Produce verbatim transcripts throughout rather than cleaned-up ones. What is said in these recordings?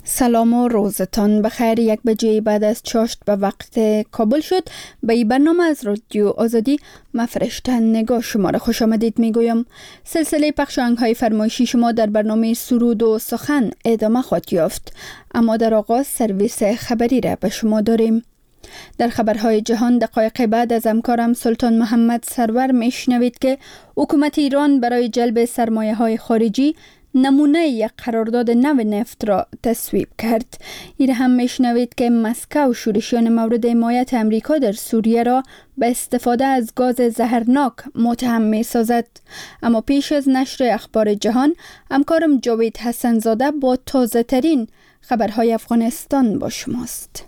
سلام و روزتان بخیر. یک بجه بعد از چاشت به وقت کابل شد. به این برنامه از رادیو آزادی من فرشته نگاه شما را خوش آمدید میگویم. سلسله پخش آهنگ‌های فرمایشی شما در برنامه سرود و سخن ادامه خواهد یافت، اما در آغاز سرویس خبری را به شما داریم. در خبرهای جهان دقایق بعد از همکارم سلطان محمد سرور میشنوید که حکومت ایران برای جلب سرمایه‌های خارجی نمونه یک قرارداد نو نفت را تصویب کرد. این هم میشنوید که مسکو شورشیان مورد حمایت امریکا در سوریه را به استفاده از گاز زهرناک متهم می سازد. اما پیش از نشر اخبار جهان، همکارم جاوید حسن زاده با تازه ترین خبرهای افغانستان با شماست.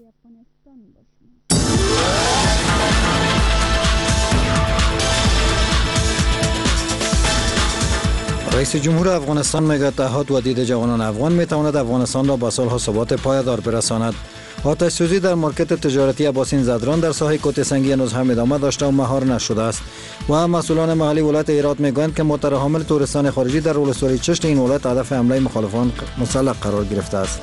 رئیس جمهور افغانستان میگوید اتحاد و دید جوانان افغان میتواند افغانستان را به سالها ثبات پایدار برساند. آتش سوزی در مارکت تجارتی اباسین زدران در ساحه کوت سنگی هنوز هم ادامه داشته و مهار نشده است و مسئولان محلی ولایت هرات میگویند که موتر حامل توریستان خارجی در ولسوالی چشت این ولایت هدف حمله مخالفان مسلح قرار گرفته است.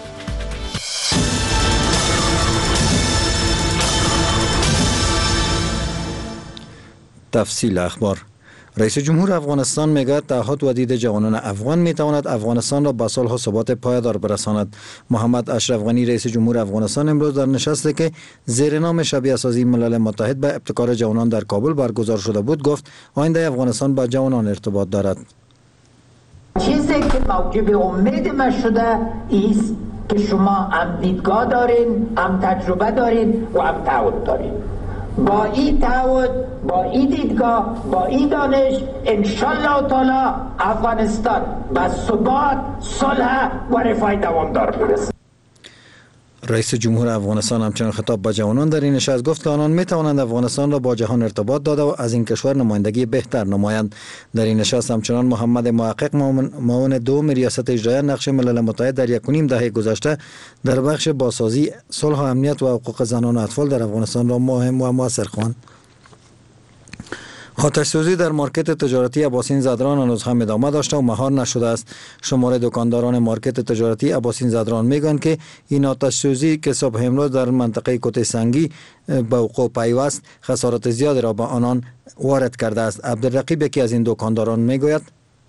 تفصیل اخبار. رئیس جمهور افغانستان میگوید اتحاد و دید جوانان افغان میتواند افغانستان را به صلح و ثبات پایدار برساند. محمد اشرف غنی رئیس جمهور افغانستان امروز در نشستی که زیر نام شبیه سازی ملل متحد به ابتکار جوانان در کابل برگزار شده بود گفت آینده افغانستان با جوانان ارتباط دارد. چیزی که موجب امید ما شده است که شما هم دیدگاه دارین، هم تجربه دارین و هم تعهد دارین. با این تعهد، با این دیدگاه، با این دانش انشالله تعالی افغانستان به ثبات، صلح و رفاه دوامدار برسد. رئیس جمهور افغانستان همچنین خطاب به جوانان در این نشست گفت که آنان می توانند افغانستان را با جهان ارتباط داده و از این کشور نمایندگی بهتر نمایند. در این نشست همچنان محمد محقق معاون دوم ریاست اجرایی نقش ملل متحد در یک و نیم دهه گذشته در بخش بازسازی صلح و امنیت و حقوق زنان و اطفال در افغانستان را مهم و مؤثر خواند. آتش سوزی در مارکت تجارتی اباسین زدران هنوز هم ادامه داشته و مهار نشده است. شمار دکانداران مارکت تجارتی اباسین زدران میگن که این آتش سوزی که صبح امروز در منطقه کوت سنگی به وقوع پیوست خسارات زیادی را به آنان وارد کرده است. عبدالرقیب یکی از این دکانداران میگوید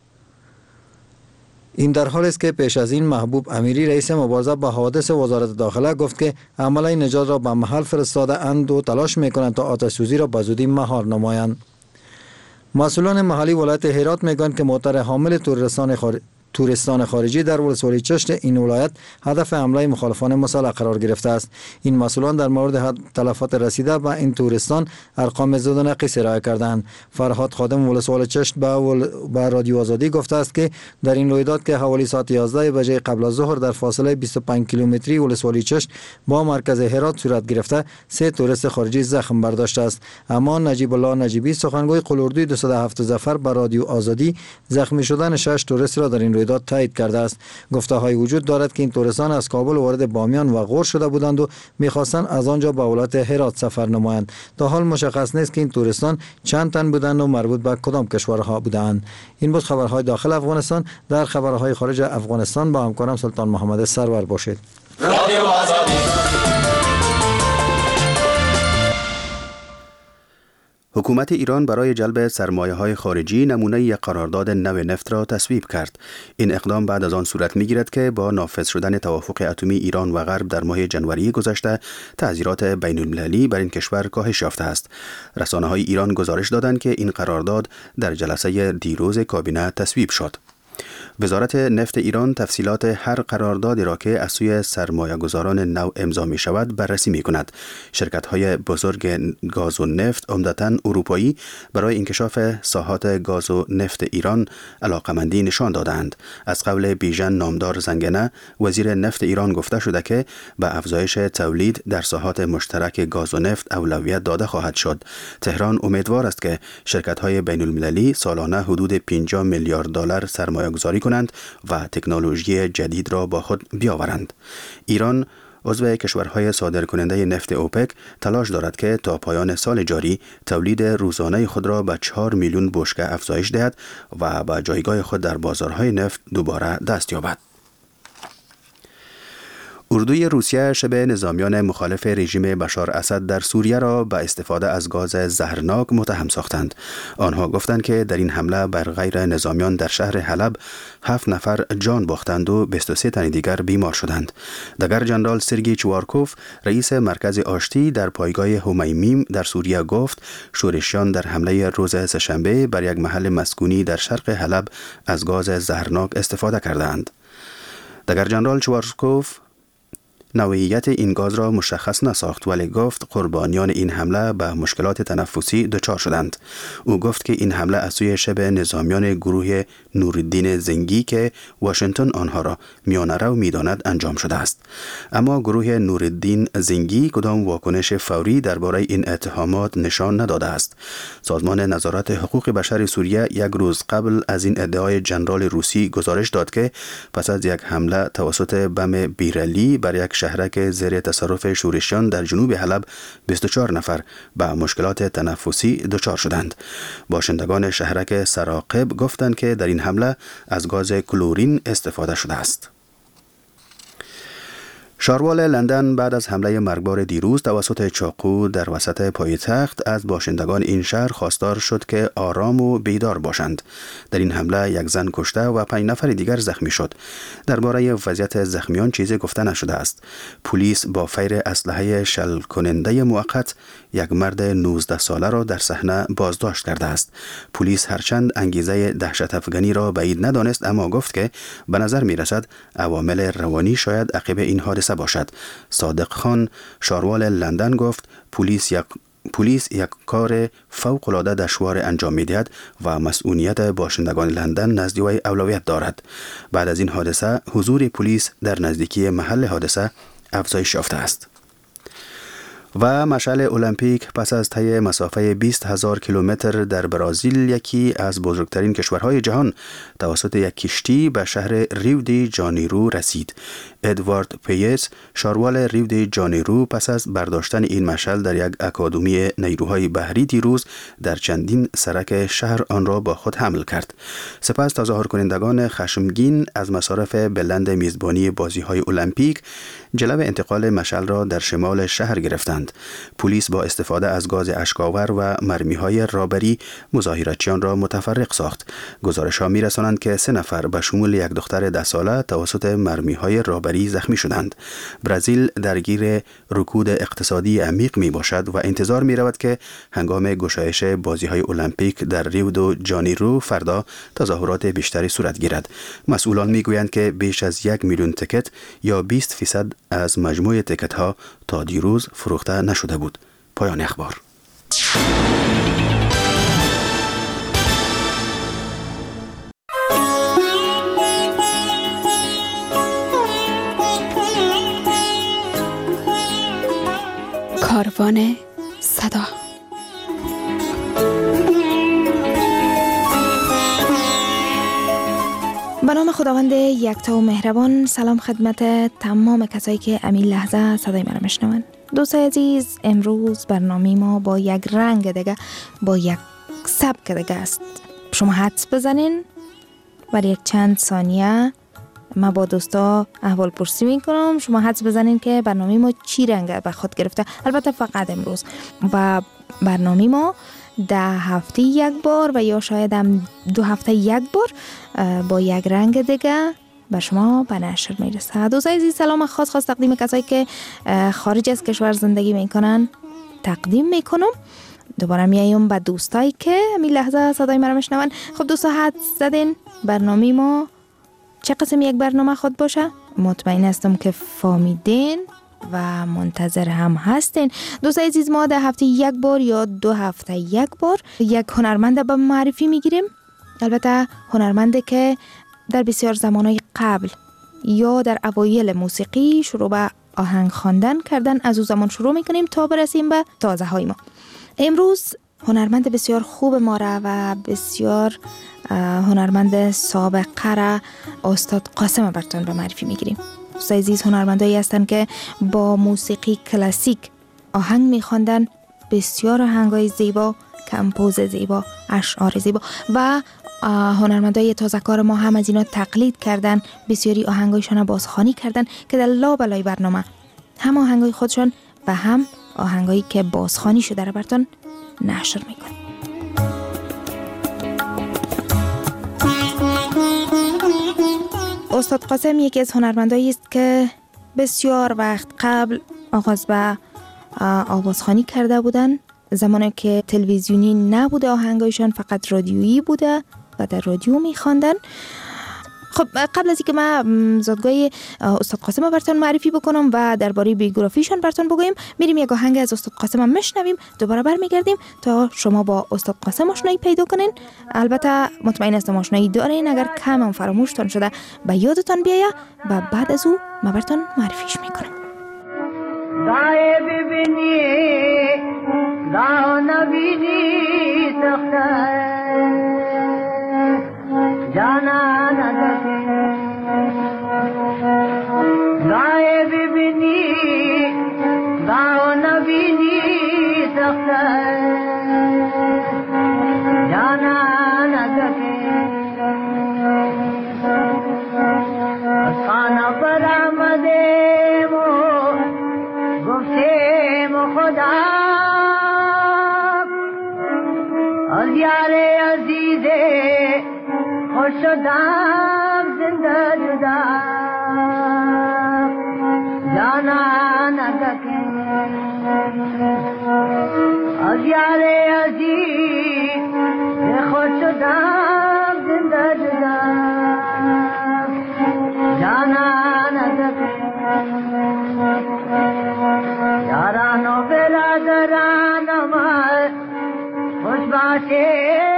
این در حالی است که پیش از این محبوب امیری رئیس مبارزه با حوادث وزارت داخله گفت که عمله نجات را به محل فرستاده اند و تلاش میکنند تا آتش سوزی را به زودی مهار نمایند. مسئولان محلی ولایت هرات میگویند که موتر حامل توریستان خارجی توریستان خارجی در ولسوالی چشت این ولایت هدف حمله مخالفان مسلح قرار گرفته است. این مسئولان در مورد تلفات رسیده به این توریستان ارقام زود و نقیص ارائه کردند. فرهاد خادم ولسوالی چشت به ول... با رادیو آزادی گفته است که در این رویداد که حوالی ساعت یازده بجه قبل از ظهر در فاصله بیست و پنج کیلومتری ولسوالی چشت با مرکز هرات صورت گرفته سه توریست خارجی زخم برداشته است. اما نجیب الله نجیبی سخنگوی قلوردوی دویست و هفت ظفر به رادیو آزادی زخمی شدن شش توریست را در این رویداد تایید کرده است. گفته های وجود دارد که این توریستان از کابل وارد بامیان و غور شده بودند و میخواستند از آنجا به ولایت هرات سفر نمایند. تا حال مشخص نیست که این توریستان چند تن بودند و مربوط به کدام کشورها بودند. این بود خبرهای داخل افغانستان. در خبرهای خارج افغانستان با همکارم سلطان محمد سرور باشید. رادیو آزادی. حکومت ایران برای جلب سرمایه‌های خارجی نمونه یک قرارداد نو نفت را تصویب کرد. این اقدام بعد از آن صورت می‌گیرد که با نافذ شدن توافق اتمی ایران و غرب در ماه ژانویه گذشته تعذیرات بین‌المللی بر این کشور کاهش یافته است. رسانه‌های ایران گزارش دادند که این قرارداد در جلسه دیروز کابینه تصویب شد. وزارت نفت ایران تفصیلات هر قراردادی را که از سوی سرمایه‌گذاران نو امضا می شود بررسی می کند. شرکت‌های بزرگ گاز و نفت عمدتاً اروپایی برای انکشاف ساحات گاز و نفت ایران علاقمندی نشان دادند. از قول بیژن نامدار زنگنه وزیر نفت ایران گفته شده که به افزایش تولید در ساحات مشترک گاز و نفت اولویت داده خواهد شد. تهران امیدوار است که شرکت‌های بین‌المللی سالانه حدود پنجاه میلیارد دلار سرمایه‌گذاری کنند و تکنولوژی جدید را با خود بیاورند. ایران عضو کشورهای صادرکننده نفت اوپک تلاش دارد که تا پایان سال جاری تولید روزانه خود را به چهار میلیون بشکه افزایش دهد و به جایگاه خود در بازارهای نفت دوباره دست یابد. اردوی روسیه شبه نظامیان مخالف رژیم بشار اسد در سوریه را به استفاده از گاز زهرناک متهم ساختند. آنها گفتند که در این حمله بر غیر نظامیان در شهر حلب هفت نفر جان باختند و بیست و سه تن دیگر بیمار شدند. دگر جنرال سرگئی چوارکوف رئیس مرکز آشتی در پایگاه همیمیم در سوریه گفت شورشیان در حمله روز سه‌شنبه بر یک محل مسکونی در شرق حلب از گاز زهرناک استفاده کردند. دگر جنرال چوارکوف نوعیت این گاز را مشخص نساخت ولی گفت قربانیان این حمله به مشکلات تنفسی دچار شدند. او گفت که این حمله از سوی شبه نظامیان گروه نورالدین زنگی که واشنگتن آنها را میانه‌رو می‌داند انجام شده است. اما گروه نورالدین زنگی کدام واکنش فوری درباره این اتهامات نشان نداده است. سازمان نظارت حقوق بشر سوریه یک روز قبل از این ادعای جنرال روسی گزارش داد که پس از یک حمله توسط بم بیرلی بر یک شهرک زیر تصرف شورشیان در جنوب حلب بیست و چهار نفر به مشکلات تنفسی دچار شدند. باشندگان شهرک سراقب گفتند که در این حمله از گاز کلورین استفاده شده است. شاروال لندن بعد از حمله مرگبار دیروز توسط چاقو در وسط پایتخت از باشندگان این شهر خواستار شد که آرام و بیدار باشند. در این حمله یک زن کشته و پنج نفر دیگر زخمی شد. درباره وضعیت زخمیان چیزی گفته نشده است. پلیس با فیر اسلحه شل کننده موقت یک مرد نوزده ساله را در صحنه بازداشت کرده است. پلیس هرچند انگیزه دهشت افغانی را بعید ندانست اما گفت که به نظر می رسد عوامل روانی شاید عقب این حادثه باشد. صادق خان شاروال لندن گفت پلیس یک پلیس یک کار فوق العاده دشوار انجام می‌دهد و مسئولیت باشندگان لندن نزد وی اولویت دارد. بعد از این حادثه حضور پلیس در نزدیکی محل حادثه افزایش یافته است. و مشعل المپیک پس از طی مسافه بیست هزار کیلومتر در برزیل یکی از بزرگترین کشورهای جهان توسط یک کشتی به شهر ریو دی جانیرو رسید. ادوارد پیس شاروال ریو دی جانیرو پس از برداشتن این مشعل در یک اکادمی نیروهای بحری دیروز در چندین سرک شهر آن را با خود حمل کرد. سپس تظاهر کنندگان خشمگین از مصارف بلند میزبانی بازی‌های المپیک جلب انتقال مشعل را در شمال شهر گرفتند. پلیس با استفاده از گاز اشک‌آور و مرمی‌های رابری مظاهراتچیان را متفرق ساخت. گزارش‌ها می‌رسانند که سه نفر به شمول یک دختر ده ساله توسط مرمی‌های رابری زخمی شدند. برزیل درگیر رکود اقتصادی عمیق میباشد و انتظار می‌رود که هنگام گشایش بازی‌های المپیک در ریو دو جانیرو فردا تظاهرات بیشتری صورت گیرد. مسئولان میگویند که بیش از یک میلیون تکت یا بیست فیصد از مجموع تکت‌ها تا دیروز فروخته نشده بود. پایان اخبار. کاروان صدا. به نام خداوند یکتا و مهربان. سلام خدمت تمام کسایی که امین لحظه صدای من میشنون. دوستای عزیز، امروز برنامه ما با یک رنگ دیگه، با یک سبک دیگه است. شما حدس بزنین برای یک چند ثانیه ما با دوستا احوال پرسی میکنم، شما حدس بزنین که برنامه ما چی رنگ به خود گرفته. البته فقط امروز. و برنامه ما ده هفته یک بار و یا شاید هم دو هفته یک بار با یک رنگ دیگه بر شما به نشر میرسه. دوستای عزیز، سلام خاص خاص تقدیم کسایی که خارج از کشور زندگی میکنن تقدیم میکنم. دوباره میایم به دوستایی که همین لحظه صدای مرا میشنون. خب دوستا حدس زدین برنامه ما چه قسم یک برنامه خود باشه؟ مطمئن هستم که فهمیدین و منتظر هم هستین. دوستای عزیز، ما در هفته یک بار یا دو هفته یک بار یک هنرمند به معرفی میگیریم. البته هنرمنده که در بسیار زمانهای قبل یا در اوایل موسیقی شروع به آهنگ خواندن کردن. از او زمان شروع میکنیم تا برسیم به تازه های ما. امروز هنرمند بسیار خوب ما را و بسیار هنرمند سابقه را استاد قاسم برتون به معرفی میگیریم. دوستای عزیز، هنرمندایی هستند که با موسیقی کلاسیک آهنگ میخواندن، بسیار آهنگای زیبا، کمپوز زیبا، اشعار زیبا و هنرمندای تازه‌کار ما هم از اینا تقلید کردن، بسیاری آهنگایشان بازخوانی کردن که در لابلای برنامه هم آهنگای خودشان و هم آهنگایی که بازخوانی شده را براتون نشر میکنیم. استاد قاسم یکی از هنرمندایی است که بسیار وقت قبل آغاز به آوازخوانی کرده بودن، زمانی که تلویزیونی نبوده، آهنگایشان فقط رادیویی بوده و در رادیو میخواندن. خب قبل از اینکه ما زادگاه استاد قاسم براتون معرفی بکنم و درباره بیوگرافیشون براتون بگویم، میریم یک آهنگ از استاد قاسم میشنویم، دوباره برمیگردیم تا شما با استاد قاسم آشنایی پیدا کنین. البته مطمئن هستم آشنایی دارین، اگر کم هم فراموشتان شده به یادتان بیایه و بعد از او ما براتون معرفیش میکنم. دای ببینی داو نبینی سخته جانا ندکی دای ببینی داو نبینی سخته جانا ندکی از خانه برآمده مو گفتیم خدا از یار عزیزه خوش شدم زنده جدا جانا نگکی از یار عزیز خوش شدم زنده جدا جانا نگکی یاران و برادران ما خوش باشید.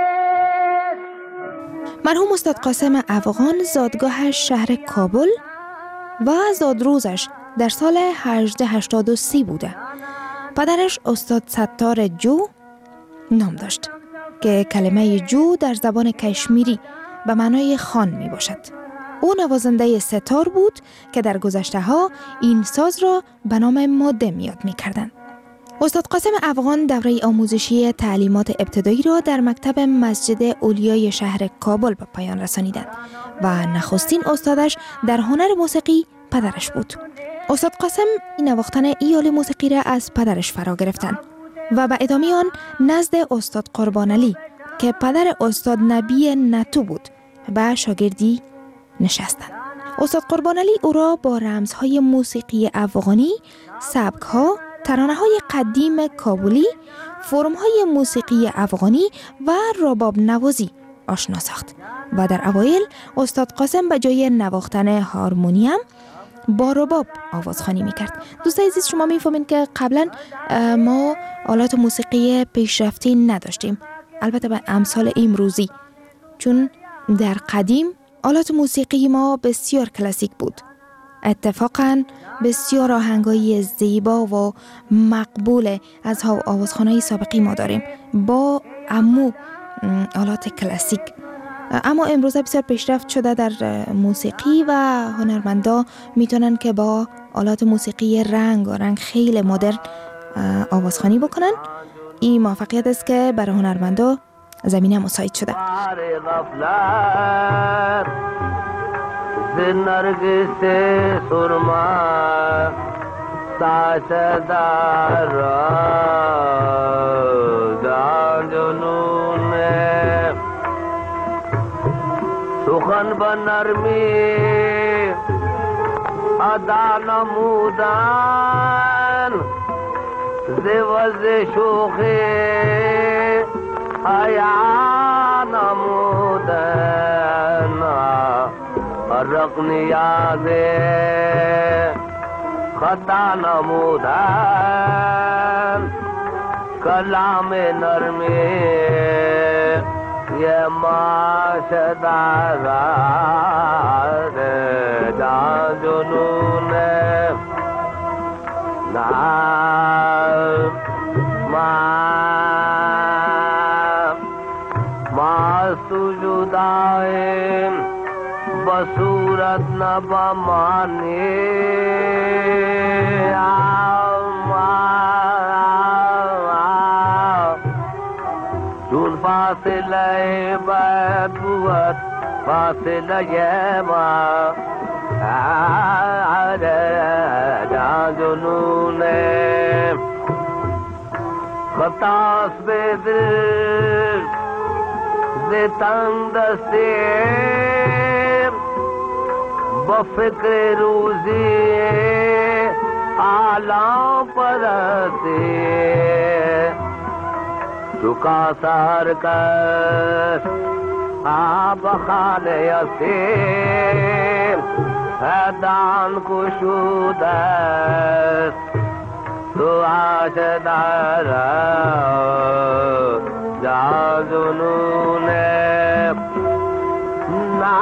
مرحوم استاد قاسم افغان زادگاهش شهر کابل و زادروزش در سال هزار و هشتصد و هشتاد و سه بوده. پدرش استاد ستار جو نام داشت که کلمه جو در زبان کشمیری به معنای خان می باشد. او نوازنده ستار بود که در گذشته ها این ساز را به نام مادم یاد می کردن. استاد قاسم افغان دوره آموزشی تعلیمات ابتدایی را در مکتب مسجد اولیای شهر کابل به پایان رسانیدند و نخستین استادش در هنر موسیقی پدرش بود. استاد قاسم نواختن ایال موسیقی را از پدرش فرا گرفتند و به ادامه آن نزد استاد قربان علی که پدر استاد نبی نتو بود و شاگردی نشستند. استاد قربان علی او را با رمزهای موسیقی افغانی، سبک‌ها، ترانه‌های قدیم کابلی، فرم‌های موسیقی افغانی و رباب نوازی آشنا ساخت و در اوایل استاد قاسم به جای نواختن هارمونیم با رباب آوازخوانی میکرد. دوستان عزیز، شما میفهمین که قبلا ما آلات موسیقی پیشرفته نداشتیم، البته به امثال امروزی، چون در قدیم آلات موسیقی ما بسیار کلاسیک بود. اتفاقاً بسیار آهنگای زیبا و مقبول از آوازخوان‌های سابقی ما داریم با امو آلات کلاسیک. اما امروزه بسیار پیشرفت شده در موسیقی و هنرمندا میتونن که با آلات موسیقی رنگ و رنگ خیلی مدرن آوازخوانی بکنن. این موفقیت است که برای هنرمندا زمینه مساعد شده. نرگس سرما ساشدار دان جنون سخن بنرمی ادا نمودن زوز شوخی آیا نمودن رق نیازه خطا نمودن کلام نرمی یہ معاشدار جان جنون نا ما ما سجدائیں بصورت نبا مانی چون فاصلے بے بود فاصله ما جان جنونه خطاس به دل ز تنگ دستیم با فکر روزی آلام پرستی چکا سرکش آب خانه استیم دان کشود است تو آش دارم جان جنونه نه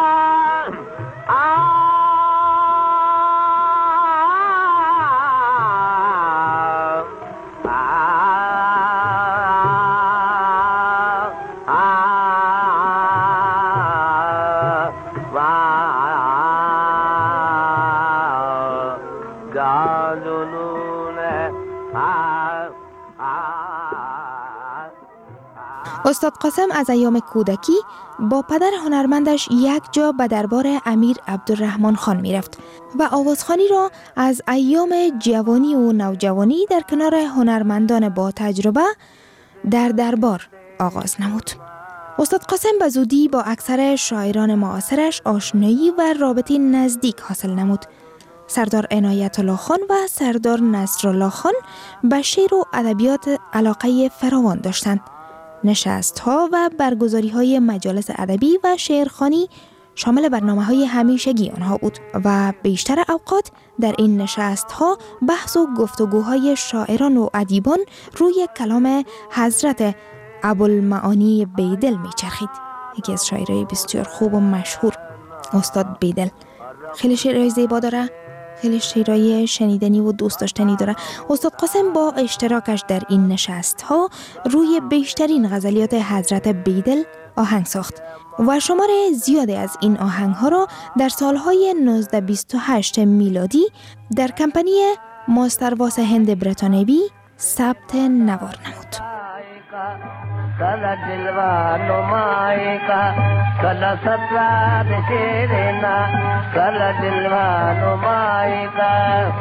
استاد قاسم از ایام کودکی با پدر هنرمندش یک جا به دربار امیر عبدالرحمن خان می رفت و آوازخوانی را از ایام جوانی و نوجوانی در کنار هنرمندان با تجربه در دربار آغاز نمود. استاد قاسم به زودی با اکثر شاعران معاصرش آشنایی و رابطه نزدیک حاصل نمود. سردار عنایت الله خان و سردار نصرالله خان به شعر و ادبیات علاقه فراوان داشتند. نشست‌ها و برگزاری‌های مجالس ادبی و شعرخوانی شامل برنامه‌های همیشگی آنها بود و بیشتر اوقات در این نشست‌ها بحث و گفتگوهای شاعران و ادیبان روی کلام حضرت ابوالمعانی بیدل می‌چرخید. یکی از شاعرای بسیار خوب و مشهور استاد بیدل. خیلی شعرهای زیبا داره، خیلی شعرهای شنیدنی و دوست داشتنی داره. استاد قاسم با اشتراکش در این نشست‌ها روی بیشترین غزلیات حضرت بیدل آهنگ ساخت و شمار زیادی از این آهنگ‌ها را در سالهای نوزده بیست و هشت میلادی در کمپانی ماستر واسه هند برتانوی ثبت نوار نمود. کلا جلوہ نمائی کا کلا ستراد شیرنا کلا جلوہ نمائی کا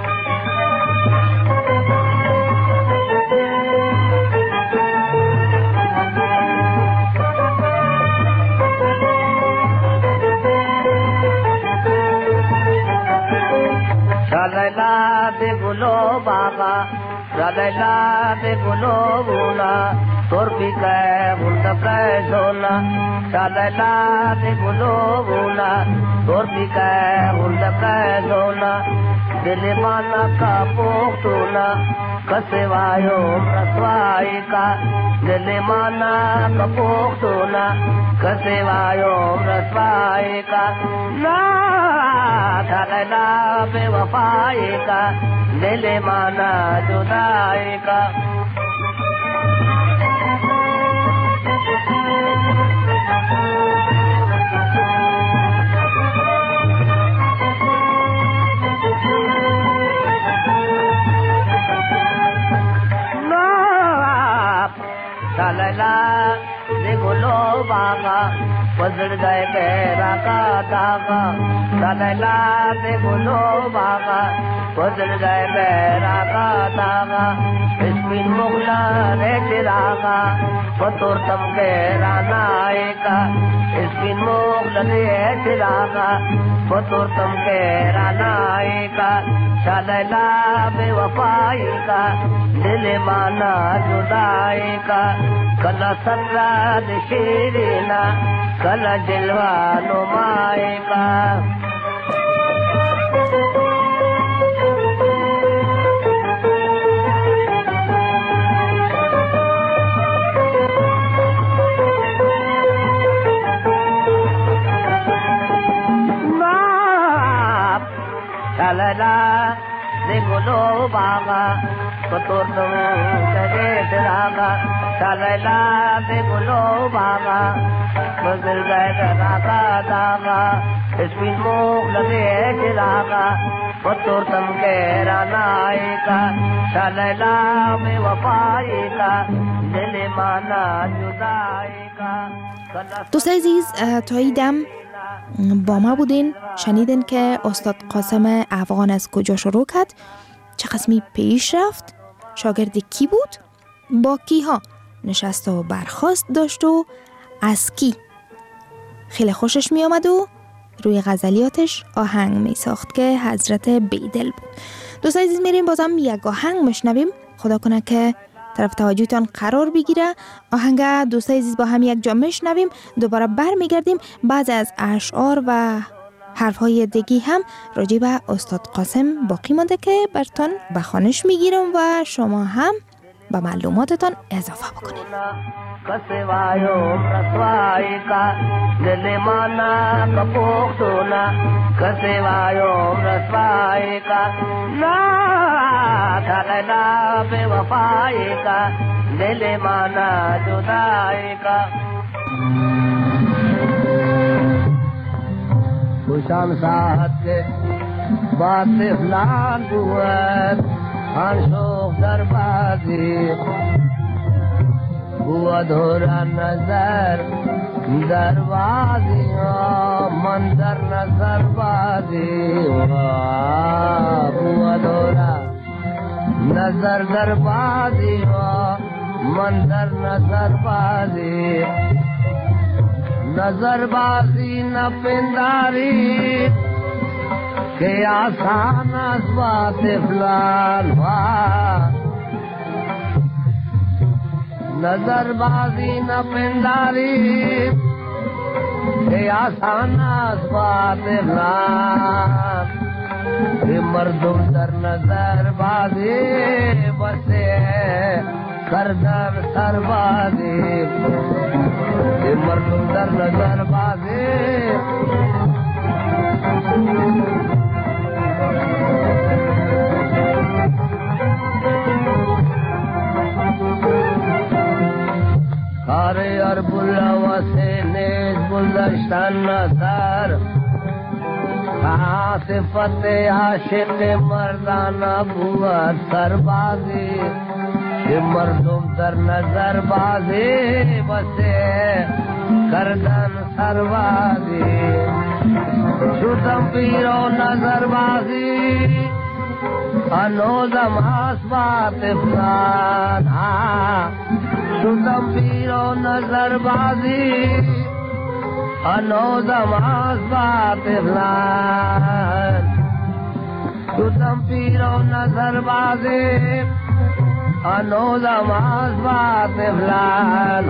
شالیلا دے گلو بابا شالیلا دے گلو بولا تور پیکے بولتا پریشونا شالیلا دے گلو بولا تور پیکے بولتا پریشونا دل مانا کا پوختونا کسے وایو رسوائی کا دل مانا کا پوختونا کسے وایو رسوائی کا نا شالیلا بے وفائی کا دل مانا جدائی کا شالیلا دے گلو باغا پزڑ گئے میرا کا داغا شالیلا دے گلو باغا پزڑ گئے میرا کا داغا اسپین مغلا رے چراغا پتور تم کے رانا آئے کا اسپین مغلا رے چراغا پتور تم کے رانا آئے کا شالیلا بے وفائی کا دل مانا جدائی کا کلا ستراد شیرینا کلا جلوہ نمائی کا شالیلا دے گلو باغا پتور تم کے چراغا شالیلا دے گلو باغا گزر گئے گنا کا داغا اسپین موک لگے چراغا پتور تم کے رانا آئے کا شالیلا میں وفائی کا دل مانا جدائی دوست عزیز، تا این دم با ما بودین، شنیدین که استاد قاسم افغان از کجا شروع کرد، چه قسمی پیش رفت، شاگرد کی بود، با کی ها نشست و برخاست داشت و از کی. خیلی خوشش می آمد و روی غزلیاتش آهنگ می ساخت که حضرت بیدل بود. دوست عزیز، میریم بازم یک آهنگ مشنویم. خدا کنه که طرف توجهتان قرار بگیره. آهنگ دوست عزیز با هم یک جا مشنویم، دوباره بر میگردیم. بعضی از اشعار و حرفهای دیگی هم راجع به استاد قاسم باقی مانده که برتان بخوانش میگیرم و شما هم به معلوماتتان اضافه بکنید. कसवायो रसवाई का दिल माना कपोखतोना कसवायो रसवाई का ना थगला बेवफाई का दिल माना जुदाई का खुशान साहत के बात फलान बुआत आंशोक दरबाजी बुआ धोरा नजर दरवाजी मंदर नजर बाजी बुआ धोरा नजर दरबाजी मंदर नजर बाजी नजर बाजी न पिंदारी के आसान असबात फलान नजरबाजी न पिंडारी के आसान असबात फलान के मर्दुम दर नजरबाजी बसे करदर सरबाजी के मर्दुम दर नजरबाजी अरे और बुलावा से नेज गुलदस्तान नजर कहाँ से फतेह आशिक मर्दाना बुआ सरबाजी ये मर्दुम दर नजर बाजी बसे करदन सरबाजी शुद्धम पीरो नजर बाजी अनोदम आसबात फलान शुद्धम पीरो नजर बाजी अनोदम आसबात फलान शुद्धम पीरो नजर बाजी अनोदम आसबात फलान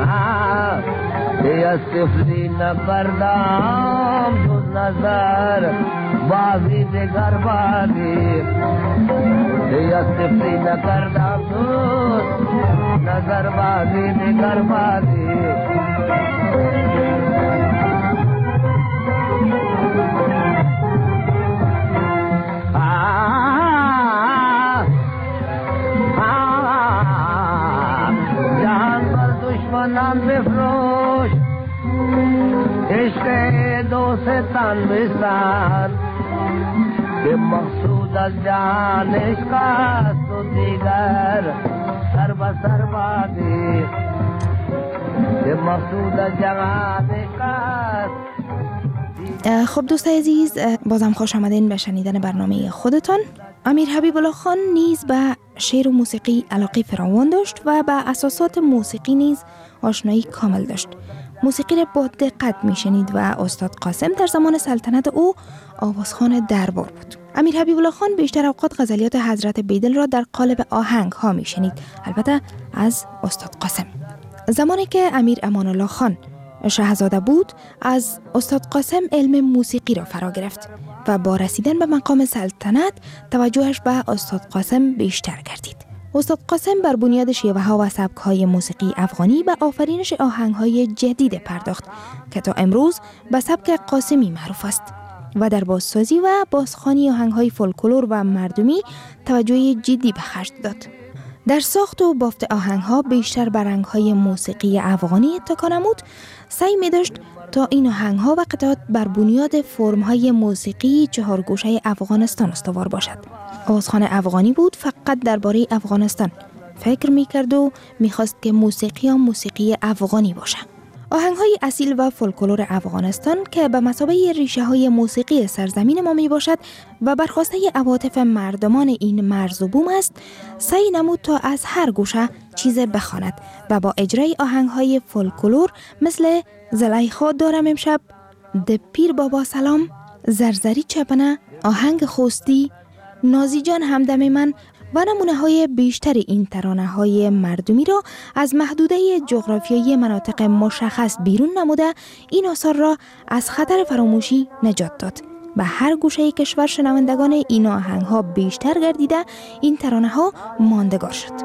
सिफली न करदाम तो नजर बाजी दे गरबादी सिफली न करदाम तो नजर बाजी दे गरबादी जहान पर दुश्मनान बेफरोश इश्क़ दो से तन बिसान के मकसूद अज जान इश्क़ तो दीगर सर्व सर्वादी के मकसूद अज जान इश्क़. خب دوست عزیز، بازم خوش آمدین به شنیدن برنامه خودتان. امیر حبیب الله خان نیز به شعر و موسیقی علاقه فراوان داشت و به اساسات موسیقی نیز آشنایی کامل داشت. موسیقی را با دقت میشنید و استاد قاسم در زمان سلطنت او آوازخوان دربار بود. امیر حبیب الله خان بیشتر اوقات غزلیات حضرت بیدل را در قالب آهنگ ها میشنید، البته از استاد قاسم. زمانی که امیر امان الله خان شاهزاده بود، از استاد قاسم علم موسیقی را فرا گرفت و با رسیدن به مقام سلطنت توجهش به استاد قاسم بیشتر گردید. استاد قاسم بر بنیاد شیوه ها و سبک های موسیقی افغانی به آفرینش آهنگ های جدید پرداخت که تا امروز به سبک قاسمی معروف است و در بازسازی و بازخوانی آهنگ های فولکلور و مردمی توجه جدی به خرج داد. در ساخت و بافت آهنگ ها بیشتر بر رنگ های موسیقی افغانی اتکا نمود. سعی می داشت تا این آهنگ ها و قطعات بر بنیاد فرم های موسیقی چهارگوشه افغانستان استوار باشد. آوازخوان افغانی بود، فقط درباره افغانستان فکر می کرد و می خواست که موسیقی هم موسیقی افغانی باشه. آهنگ‌های اصیل و فولکلور افغانستان که به مثابه ریشه‌های موسیقی سرزمین ما میباشد و برخواسته عواطف مردمان این مرز و بوم است، سعی نمود تا از هر گوشه چیز بخواند و با اجرای آهنگ‌های فولکلور مثل زلیخا دارم امشب، د پیر بابا سلام، زرزری چپنه، آهنگ خوستی، نازی جان همدم من و نمونه های بیشتر این ترانه های مردمی را از محدوده جغرافیایی مناطق مشخص بیرون نموده این آثار را از خطر فراموشی نجات داد. به هر گوشه کشور شنوندگان این آهنگ ها بیشتر گردیده این ترانه ها ماندگار شد.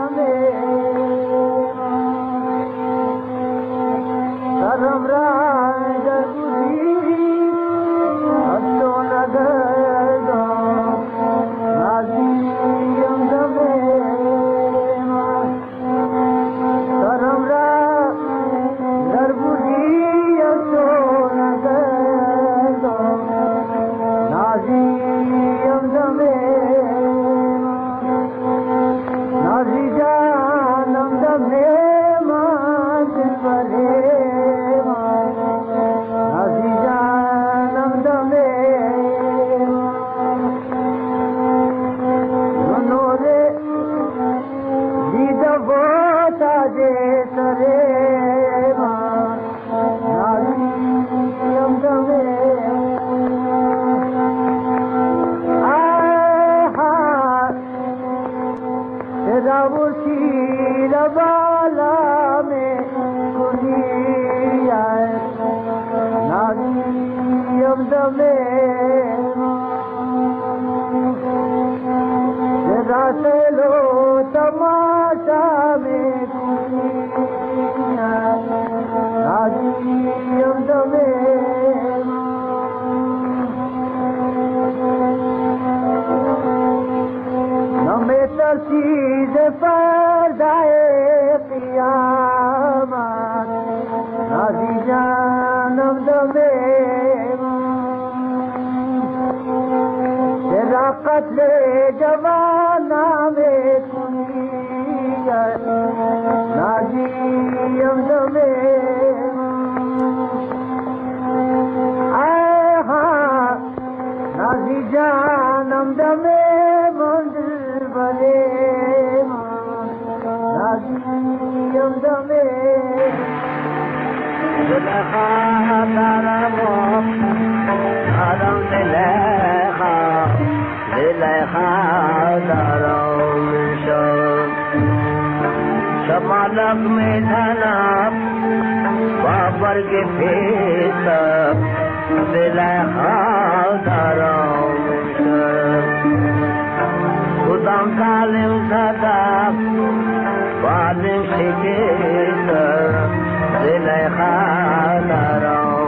शमालक में धना बाबर के फेसा दिलहा धराओ खुदाम कालिम सदा बालिम शिकेसा दिलहा धराओ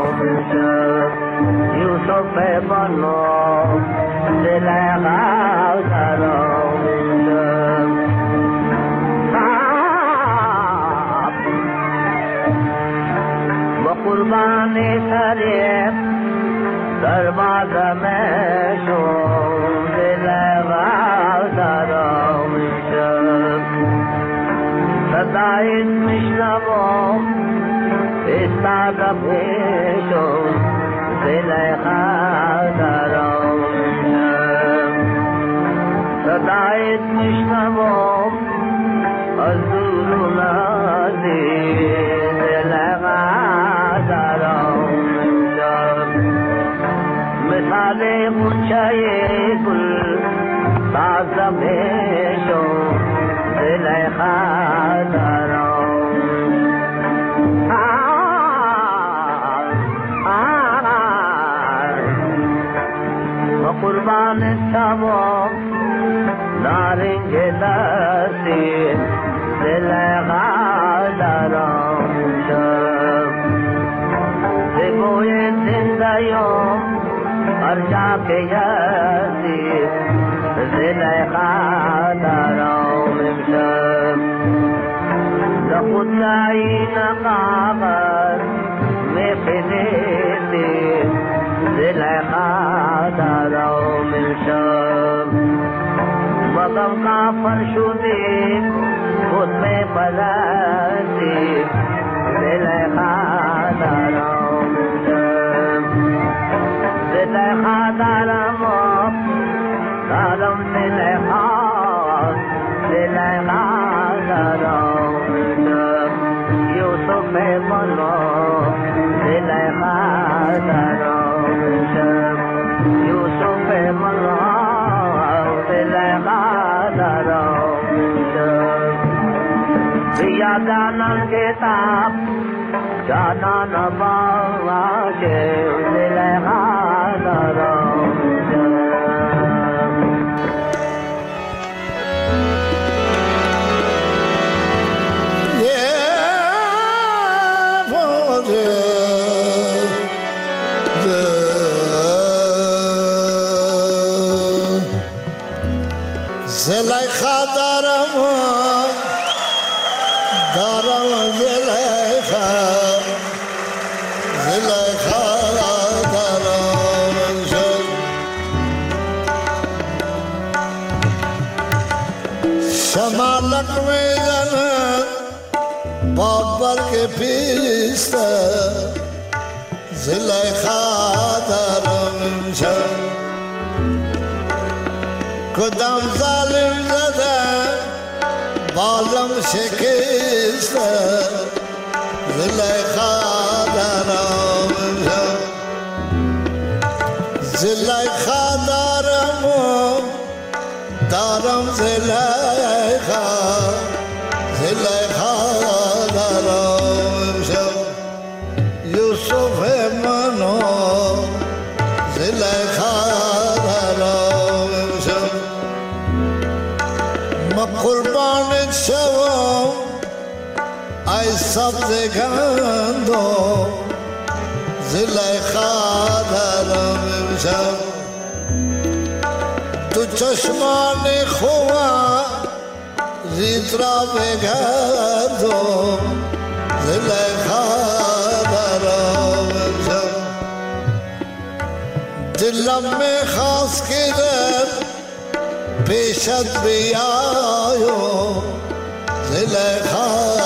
यूसुफ बनो दिलहा धराओ कुर्बान सरे दरबार में शो दिलवा दराम सदाई मिश्रवो इस्ताद पेशो दिलवा दराम सदाई मिश्रवो अज़ूर नाज़ी दिलवा मिसाले मुझे गुल ताज़ा पेशो दिलहा दराओ कुर्बान सबो नारेंगे दसी दिलहा दराओ देखोए जिंदायों अर्जा के यासी दिलहा दराओ नखुदाई नकाबत में फिदेती दिलहा दराओ मगम का फरशुदी खुद में पलाती दिलहा دارم زلیخا دارم دارم زلیخا زلیخا دارم یوسف منو زلیخا دارم یوسف منو زلیخا دارم یادانم کتاب جانان باوا کے زلیخا دارم زلیخا دارم دارم زلیخا زلیخا دارم شمالک میزنم بابر کے پیسته زلیخا دارم کدام ظالم زده بالم شکسته زلیخا دارم زلیخا دارم دارم زلیخا زلیخا دارم یوسف منو زلیخا قربانت شوم ای سبز گندم زلیخا دارم امشب تو چشمان خواه ریت را بگردم زلیخا دارم امشب دلم میخواست که در پیشت بیایو زلیخا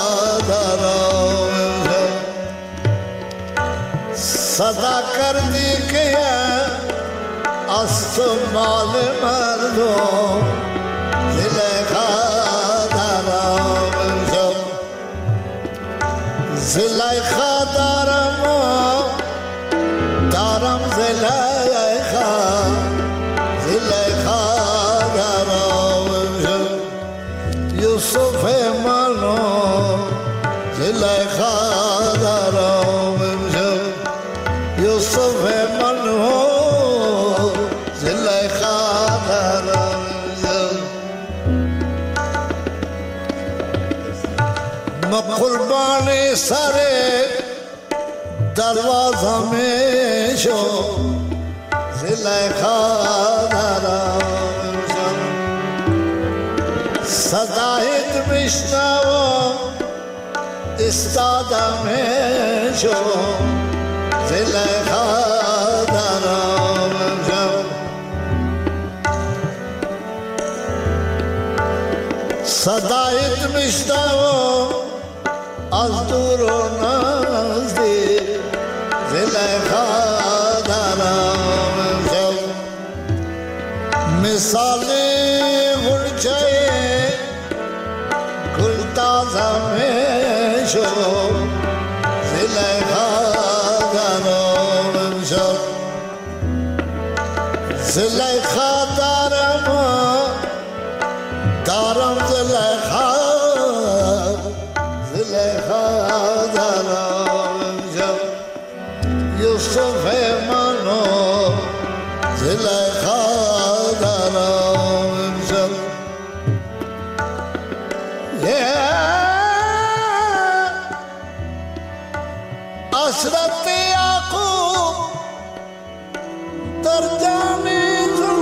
دارم صدا کردی که از تو مال مردم زلیخا دارم زلیخا دارم دارم زلیخا زلیخا یوسف منو زلیخا دارم یوسف منو زلیخا دارم ما قربان سر دروازه میں شو زلیخا دارم صدایت میشنوم استادم شو زلیخا دارم صدایت میشنوم از دور و نزدیک زلیخا دارم مثال غنچه زمین شو زلیخا دارم شو زلیخا دارم دارم زلیخا زلیخا دارم شو یوسف منو زلیخا دارم شو حسرت یعقوب در جان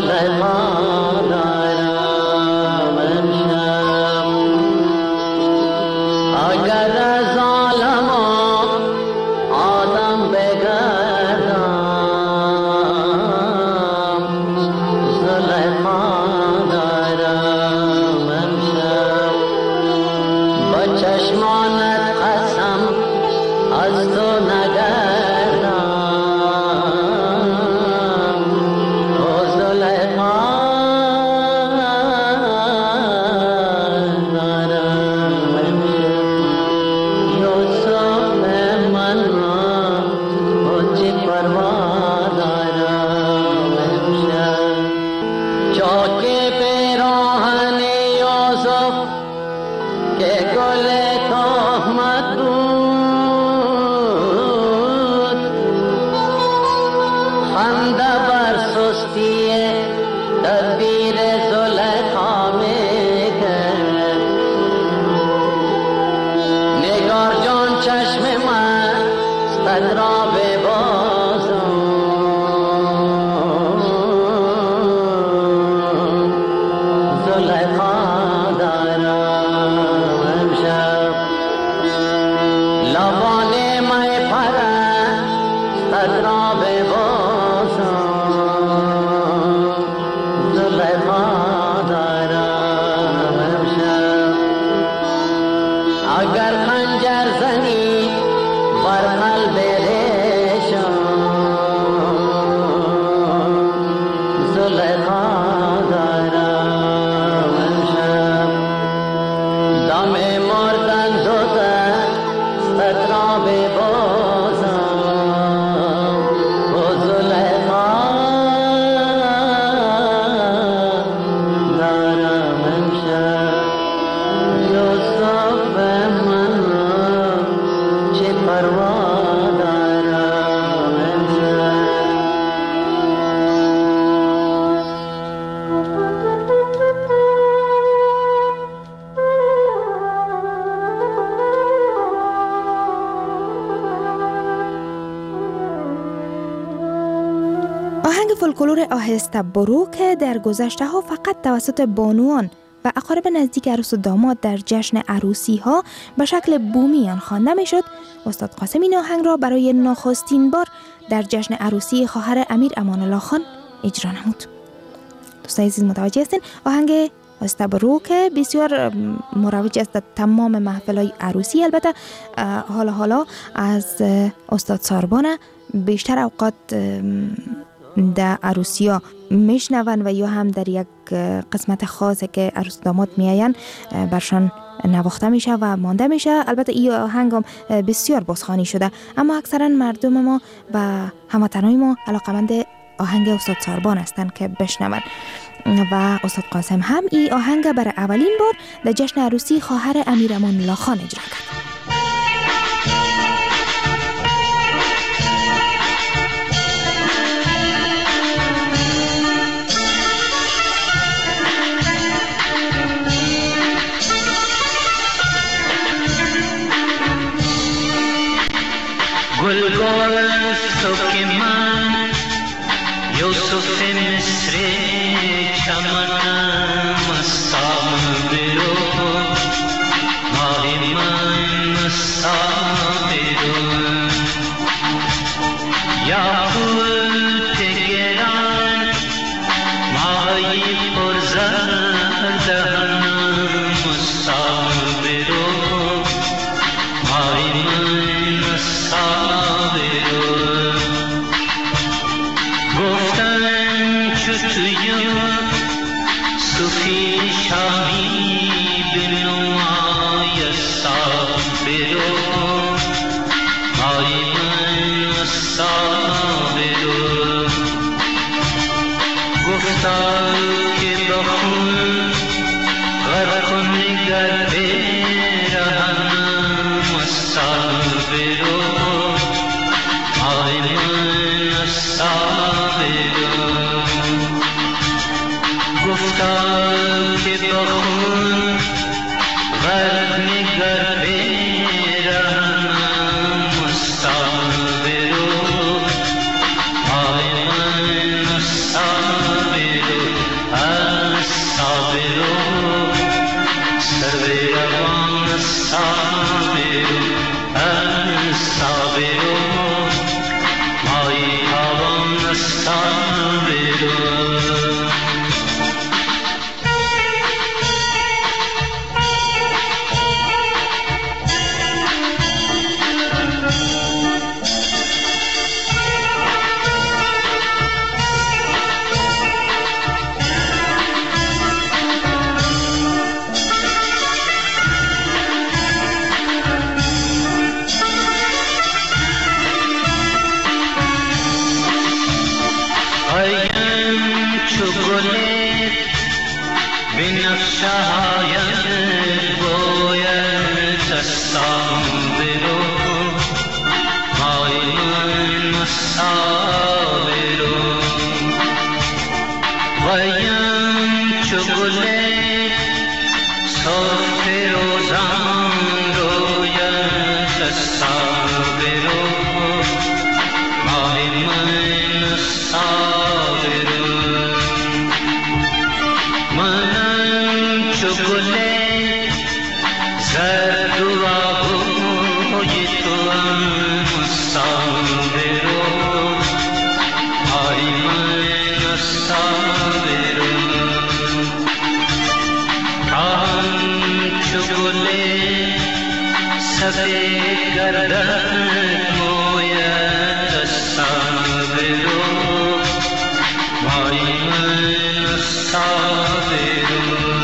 آهنگ فولکلور آهسته برو که در گذشته ها فقط توسط بانوان و اقارب نزدیک عروس و داماد در جشن عروسی ها به شکل بومی آن خوانده می شد، استاد قاسم این آهنگ را برای نخستین بار در جشن عروسی خواهر امیر امان الله خان اجرا نمود. دوستان عزیز متوجه هستین آهنگ آهسته برو که بسیار مروج است در تمام محفل‌های عروسی. البته حالا حالا از استاد ساربان بیشتر اوقات در عروسی ها میشنون و یا هم در یک قسمت خاصه که عروس و داماد میاین برشان نواخته میشه و مانده میشه. البته این آهنگ هم بسیار بازخوانی شده، اما اکثرا مردم ما و هموطنای ما علاقمند آهنگ استاد ساربان هستند که بشنون و استاد قاسم هم این آهنگ برای اولین بار در جشن عروسی خواهر امیر امان الله خان اجرا کرد. گل گفت تو که من یوسف مصر چمنم مستم برو ماه من مستم برو یاقوت گران ماهی پرزر دهنم مستم برو ماه من مستم گفتن چو توی صوفی شامی بنمای صابرو مای من صابرو گفتن که بخون غرق نگر برهم صابرو مای من صابرو گفتم که بخون غرق نگر برهم مستعبرو آی من مستعبرو گلی به نقشه هایت باید دستان برو های من مسابرو ویم چو گلی صاف روزان روید دستان برو های من مسابرو منم چو گلی زرد و آبوی توام مصابرو های من مصابرو همچو گلی سفید گردد مویت مصابرو های من مصابرو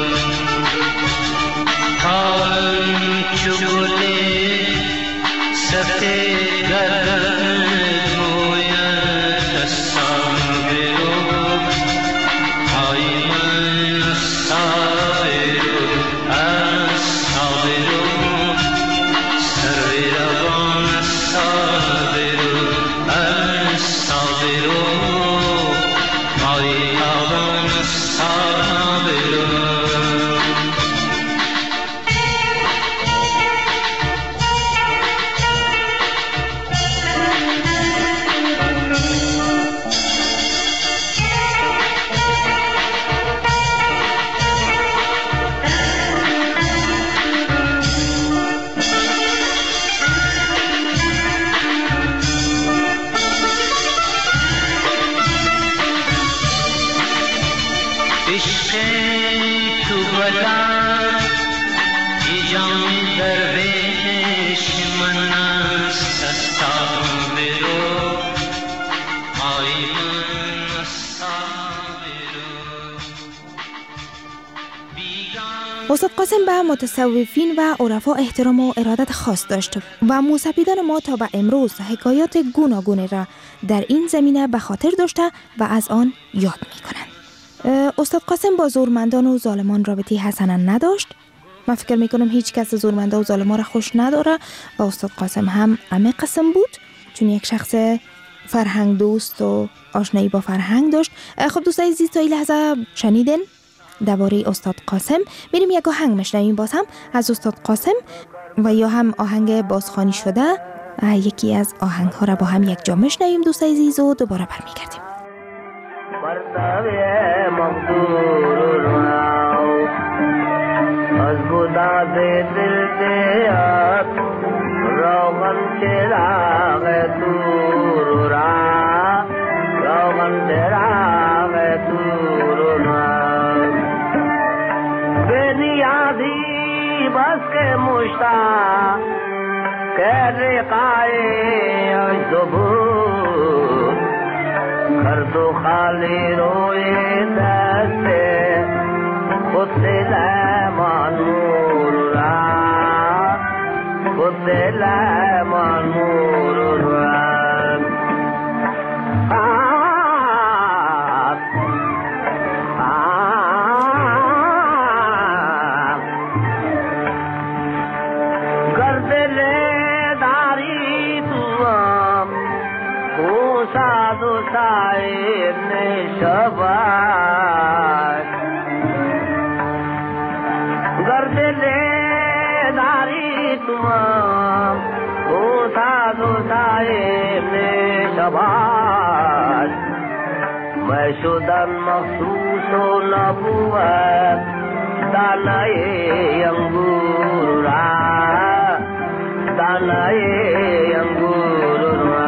همچو گلی سفید گردد مویت مصابرو های من مصابرو مصابرو سر روان مصابرو مصابرو های روان مصابرو عشق تو بدن ای جام درویش من است مصابرو های من مصابرو استاد قاسم به متصوفین و عرفا احترام و ارادت خاص داشت و موسیقیدان ما تا به امروز حکایات گوناگون را در این زمینه به خاطر داشته و از آن یاد می کنند. استاد قاسم با زورمندان و ظالمان رابطی حسنا نداشت. من فکر میکنم هیچ کس زورمندا و ظالما را خوش نداره و استاد قاسم هم همه قسم بود چون یک شخص فرهنگ دوست و آشنایی با فرهنگ داشت. خب دوستای عزیز تا این لحظه شنیدین درباره استاد قاسم. میریم یک آهنگ میشنویم باز هم از استاد قاسم و یا هم آهنگ بازخوانی شده. یکی از آهنگ ها را با هم یک جا میشنویم دوستای عزیز و دوباره برمیگردیم. برتوی مقدور راو از گداز دل دیاد روغن چراغ تور را روغن چراغ تور را به نیازی بس که مشتا که رقای زبور کردو خالی روی دسته خود سلمان نور را خود سلمان نور را साहिब ने शबाश गर्द ले दारी तुम ओ साधु साहिब ने शबाश मैं शुदन मखसूस हो नबुवत दानाए अंगूर दानाए अंगूर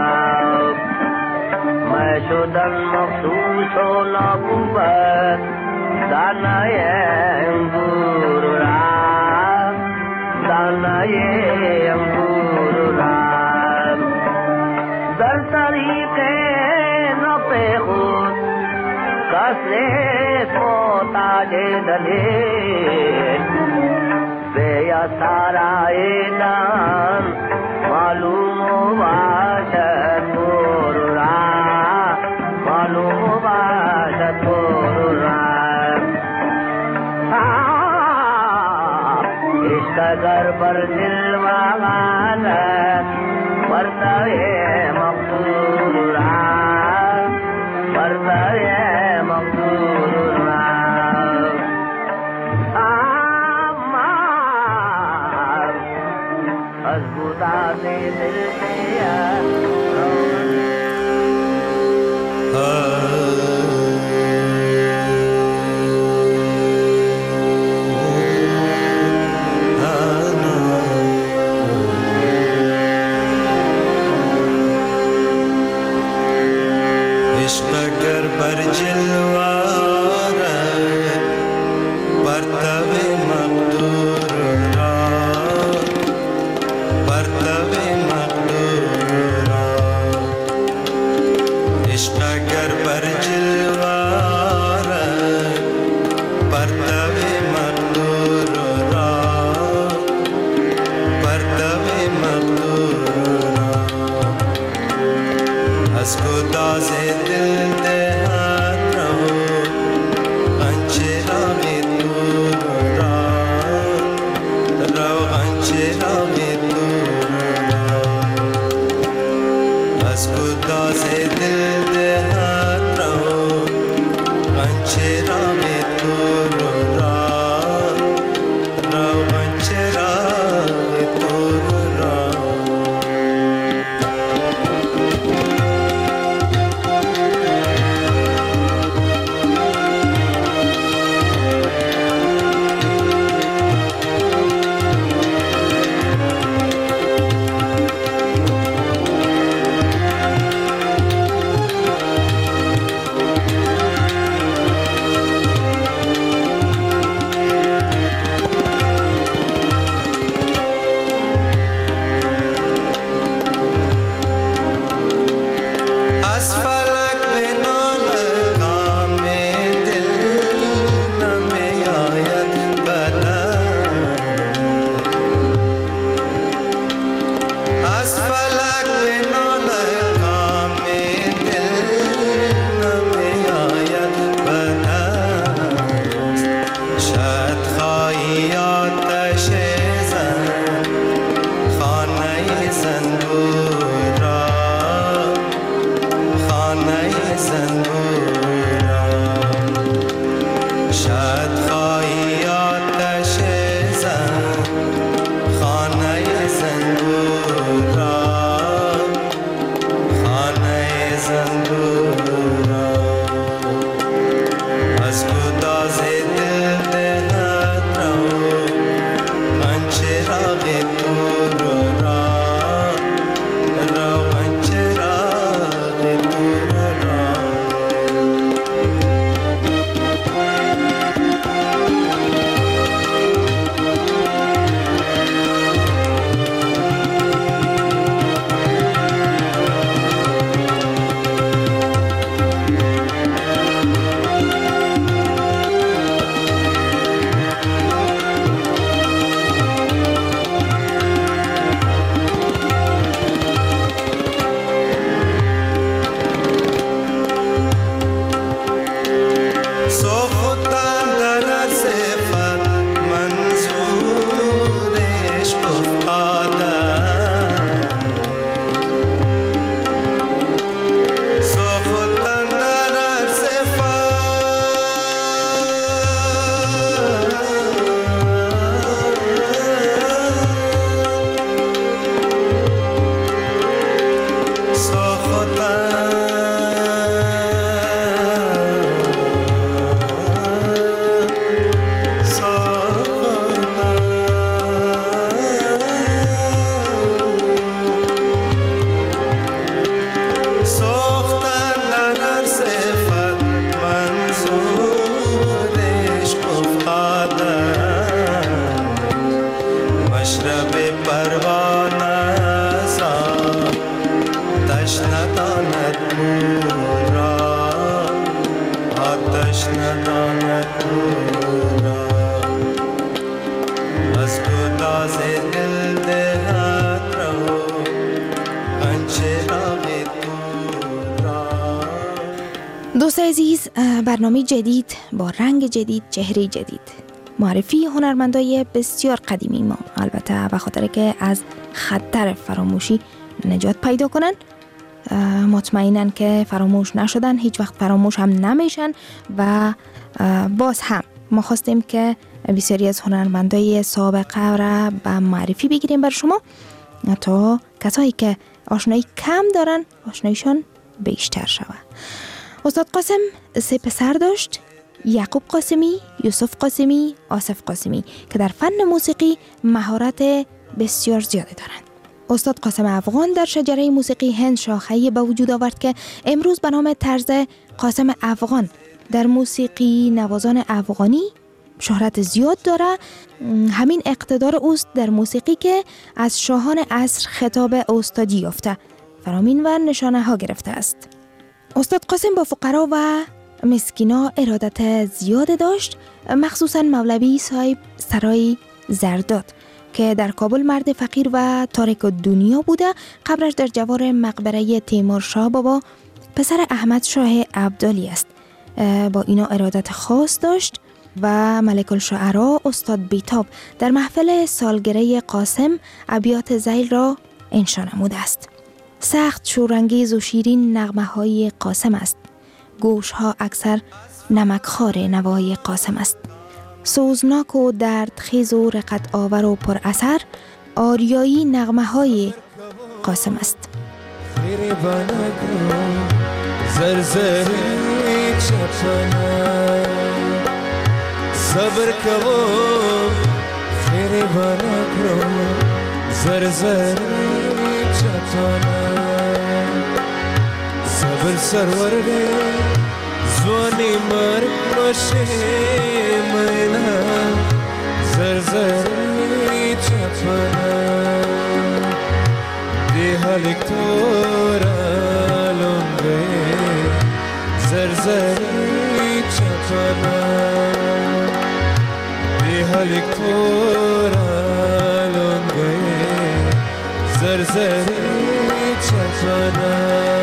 شدن مخصوص و نبوت دانای انگور را دانای انگور را در طریق نفع خود کسرت محتاج دلیل به یا سارای نام معلوم و باشد پر را معلوم باشد پر अगर पर दिलवागत बरतवे मकसूरा बरतवे मकसूरा आमार अजबुता से दिल से دوست عزیز، برنامه جدید با رنگ جدید، چهره جدید. معرفی هنرمندای بسیار قدیمی ما، البته به خاطر که از خطر فراموشی نجات پیدا کنن. مطمئنن که فراموش نشدن، هیچ وقت فراموش هم نمیشن. و باز هم ما خواستیم که بسیاری از هنرمندای سابقه را به معرفی بگیریم بر شما تا کسایی که آشنایی کم دارن آشنایشان بیشتر شود. استاد قاسم سه پسر داشت: یعقوب قاسمی، یوسف قاسمی، آصف قاسمی، که در فن موسیقی مهارت بسیار زیاده دارند. استاد قاسم افغان در شجره موسیقی هند شاخه‌ای به وجود آورد که امروز به نام طرز قاسم افغان در موسیقی نوازان افغانی شهرت زیاد داره. همین اقتدار اوست در موسیقی که از شاهان عصر خطاب استادی یافته، فرامین و نشانه ها گرفته است. استاد قاسم با فقرا و مسکینا ارادت زیاد داشت، مخصوصا مولوی صاحب سرای زرداد که در کابل مرد فقیر و تارک دنیا بوده. قبرش در جوار مقبره تیمورشاه بابا پسر احمد شاه ابدالی است. با اینا ارادت خاص داشت. و ملک الشعرا استاد بیتاب در محفل سالگره قاسم ابیات ذیل را انشا نموده است. سخت شورانگیز و شیرین نغمه های قاسم است. گوش ها اکثر نمکخوار نوای قاسم است. سوزناک و دردخیز و رقت آور و پر اثر آریایی نغمه های قاسم است. صبر کرو خیری بنا کرو زرزر چطانا صبر سرورده زوانی مرگ باشه مینا زرزر چطانا دی حالک تورا لنگه زرزر چطانا حالک تورا لنگه زرزری چطانا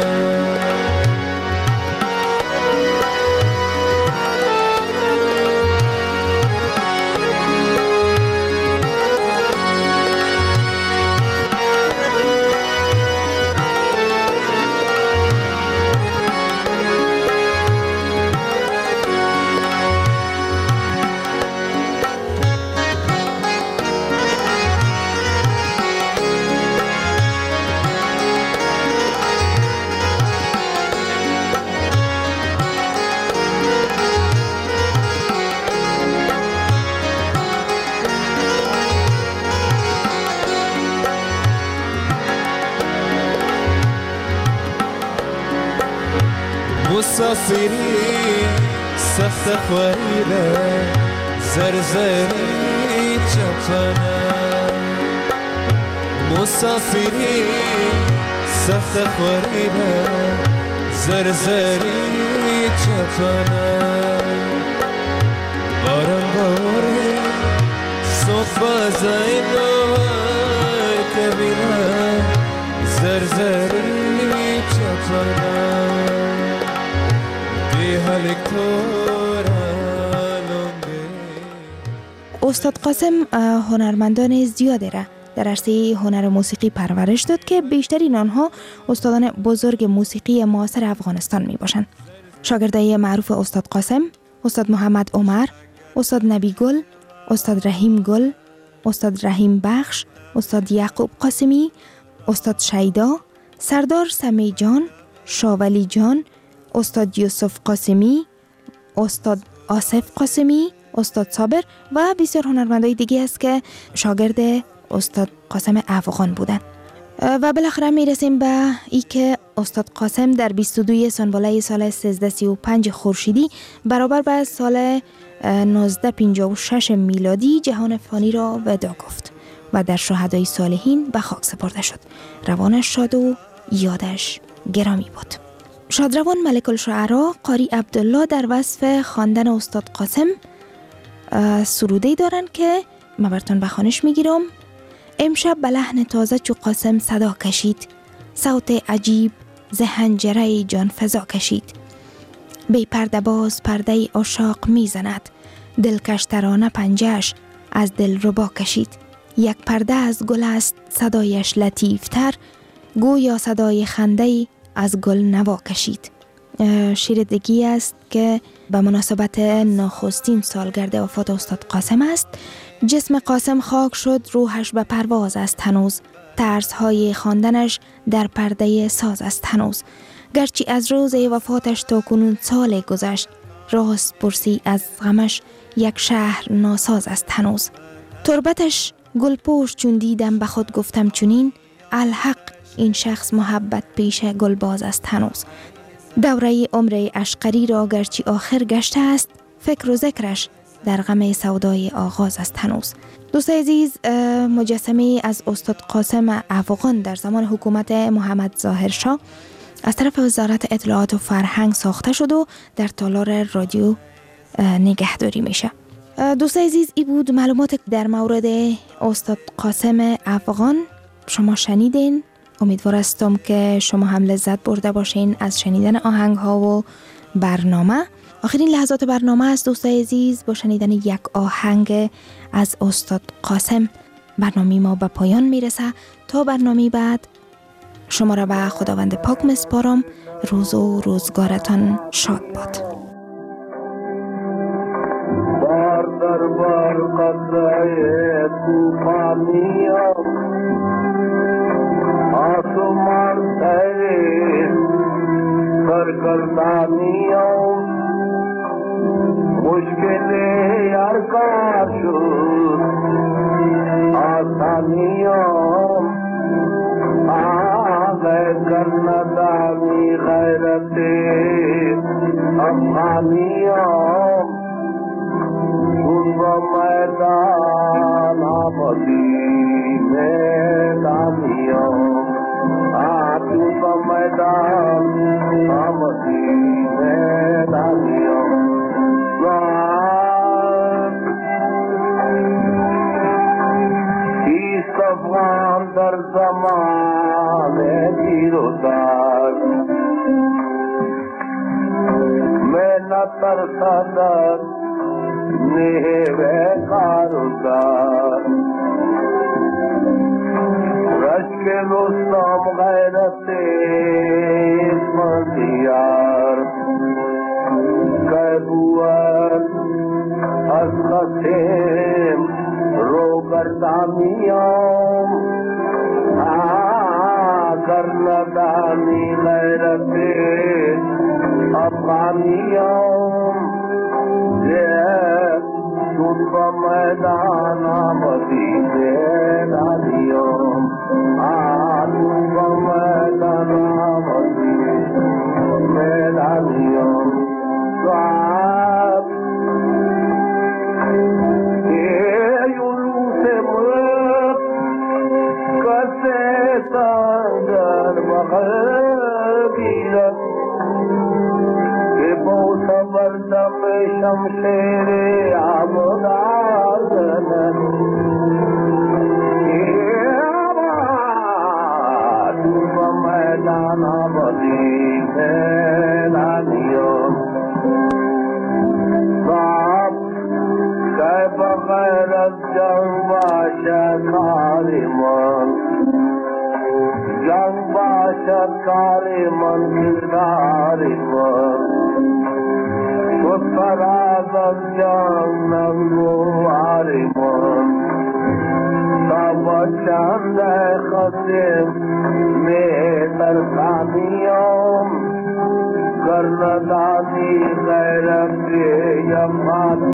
مسافری سخت خوریده زرزری چطانا مسافری سخت خوریده زرزری چطانا بارم باره صف بازای نوار کبیره زرزری چطانا استاد قاسم هنرمندان زیاده را در عرصه هنر موسیقی پرورش داد که بیشترین آنها استادان بزرگ موسیقی معاصر افغانستان می باشند. شاگردای معروف استاد قاسم: استاد محمد عمر، استاد نبی گل، استاد رحیم گل، استاد رحیم بخش، استاد یعقوب قاسمی، استاد شیدا، سردار سمی جان، شاولی جان، استاد یوسف قاسمی، استاد آصف قاسمی، استاد صابر و بسیار هنرمندای دیگه است که شاگرد استاد قاسم افغان بودند. و بالاخره میرسیم به ای که استاد قاسم در بیست و دو سنباله سال سیزده سی و پنج خورشیدی برابر به سال نوزده پنجاه و شش میلادی جهان فانی را وداع گفت و در شهدای صالحین به خاک سپرده شد. روانش شاد و یادش گرامی بود. شادروان ملک الشعرا قاری عبدالله در وصف خواندن استاد قاسم سروده‌ای دارند که من براتون به خوانش میگیرم. امشب به لحن تازه چو قاسم صدا کشید، صوت عجیب ز حنجره جان فضا کشید. بی پرده باز پرده عشاق میزند، دلکشترانه پنجهش از دل ربا کشید. یک پرده از گل است صدایش لطیفتر، گویا صدای خنده‌ای از گل نوا کشید. شعر دیگی است که به مناسبت نخستین سالگرد وفات استاد قاسم است. جسم قاسم خاک شد، روحش به پرواز است هنوز، طرزهای خواندنش در پرده ساز است هنوز. گرچه از روز وفاتش تا کنون سال گذشت، راست پرسی از غمش یک شهر ناساز است هنوز. تربتش گل پوش چون دیدم به خود گفتم چنین، الحق این شخص محبت پیش گل باز است هنوز. دوره عمر اشقری را گرچه آخر گشته است، فکر و ذکرش در غم سودای آغاز است هنوز. دوست عزیز، مجسمه از استاد قاسم افغان در زمان حکومت محمد ظاهر شاه از طرف وزارت اطلاعات و فرهنگ ساخته شد و در تالار رادیو نگهداری میشه. دوست عزیز، این بود معلومات در مورد استاد قاسم افغان. شما شنیدین. امیدوار هستم که شما هم لذت برده باشین از شنیدن آهنگ ها و برنامه. آخرین لحظات برنامه است دوست عزیز. با شنیدن یک آهنگ از استاد قاسم برنامه ما به پایان میرسه. تا برنامه بعد شما را به خداوند پاک مسپارم. روز و روزگارتان شاد باد. بار در بار قطعه توفانیم، آسمان تیرین سرگردانیم، مشکل یار کار شد آسانیم، آغای کرندانی غیرت افغانیم، اون با میدان آمدی میدانیم، آتون با میدان آمدی میدانیم. ایست افغان در زمان دیر و دار، میں نہ ترسادر نیوے کاروزار، رشک رستم غیرت اسمندیار، کبوت از خسیم رو گردانیم، کرندانی غیرت افغانیم، دون با میدان آمدی میدانیم، دون با میدان آمدی میدانیم. یولوس مرد کسی تندر بغیرت، که با صبر دم شمشیر عبدال زنن، تو با میدان آمدی میدانیم، که بغیر از جنگ باشد کاری من، جنگ باشد کاری من کرداری من، شد فراز از جنگ نگواری من، تا با چند خسیم می ترسانیم، کرندانی غیرت یفان